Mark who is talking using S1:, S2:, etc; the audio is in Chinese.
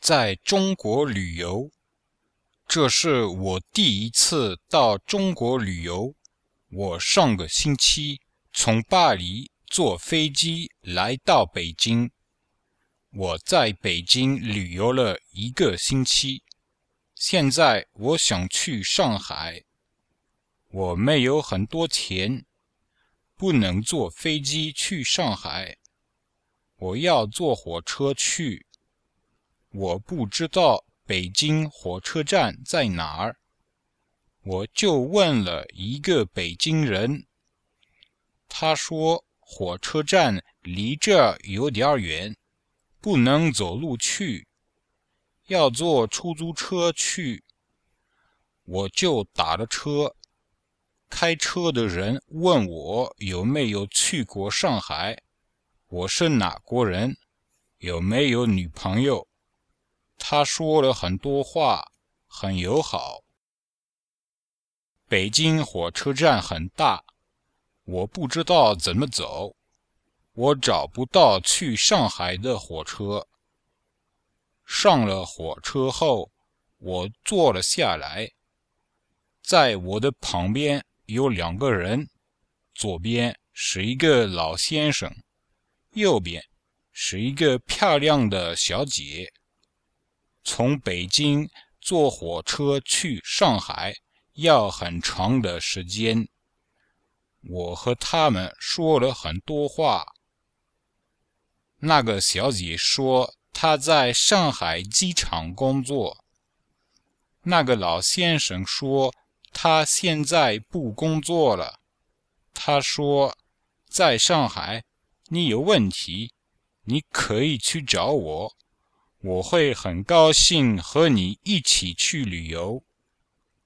S1: 在中国旅游，这是我第一次到中国旅游。我上个星期从巴黎坐飞机来到北京。我在北京旅游了1个星期，现在我想去上海。我没有很多钱，不能坐飞机去上海，我要坐火车去。我不知道北京火车站在哪儿，我就问了一个北京人，他说火车站离这儿有点远，不能走路去，要坐出租车去。我就打了车，开车的人问我有没有去过上海，我是哪国人，有没有女朋友。他说了很多话，很友好。北京火车站很大，我不知道怎么走，我找不到去上海的火车。上了火车后，我坐了下来，在我的旁边有2个人，左边是一个老先生，右边是一个漂亮的小姐。从北京坐火车去上海要很长的时间，我和他们说了很多话。那个小姐说她在上海机场工作，那个老先生说他现在不工作了。他说在上海你有问题，你可以去找我，我会很高兴和你一起去旅游。